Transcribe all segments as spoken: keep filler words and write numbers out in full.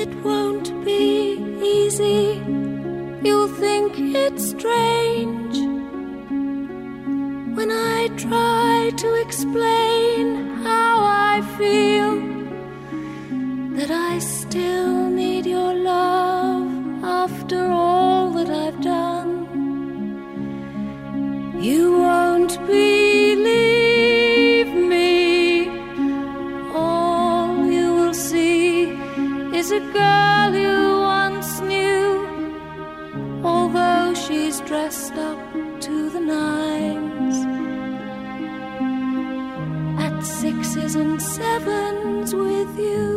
It won't be easy. You'll think it's strange when I try to explain how I feel, that I still need your love after all that I've done. You won't believe me. All you will see is a girl you once knew, although she's dressed up to the nines, at sixes and sevens with you.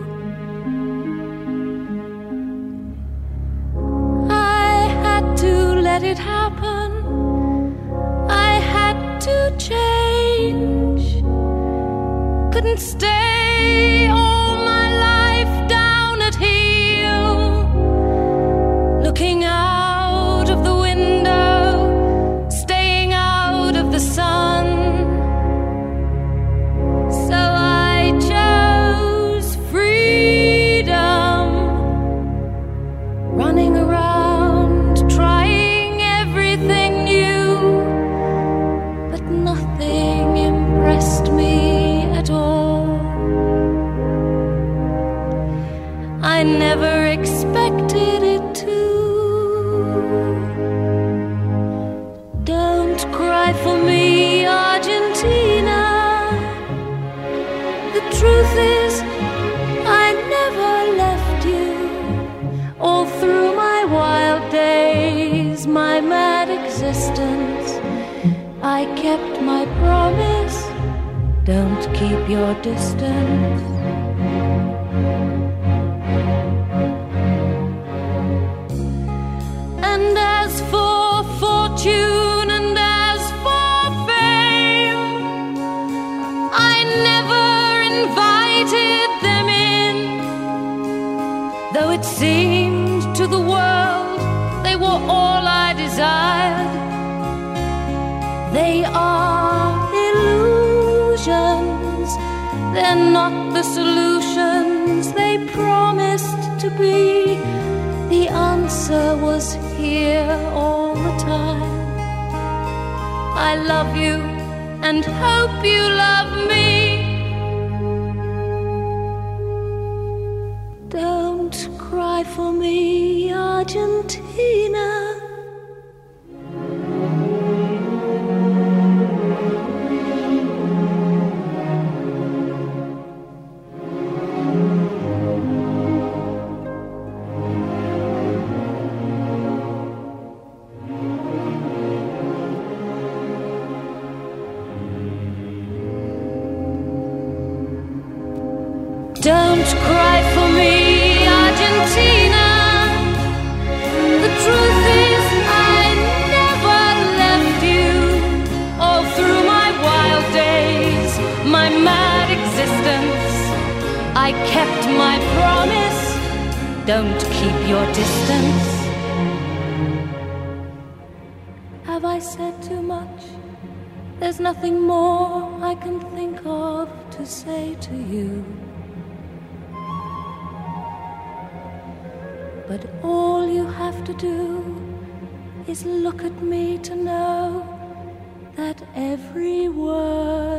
I had to let it happen. I had to change. Couldn't stay all my life down at heel, looking out of the window, staying out of the sun. So I chose freedom, running around, trying everything new, but nothing impressed me at all. I never expected it to. Don't cry for me, Argentina. The truth is, I never left you. All through my wild days, my mad existence, I kept my promise. Don't keep your distance. And as for fortune and as for fame, I never invited them in, though it seemed to the world they were all I desired. They are illusions, they're not the solutions they promised to be. The answer was here all the time. I love you and hope you love me. Don't cry for me, Argentina. Don't cry for me, Argentina. The truth is, I never left you. All through my wild days, my mad existence, I kept my promise. Don't keep your distance. Have I said too much? There's nothing more I can think of to say to you. But all you have to do is look at me to know that every word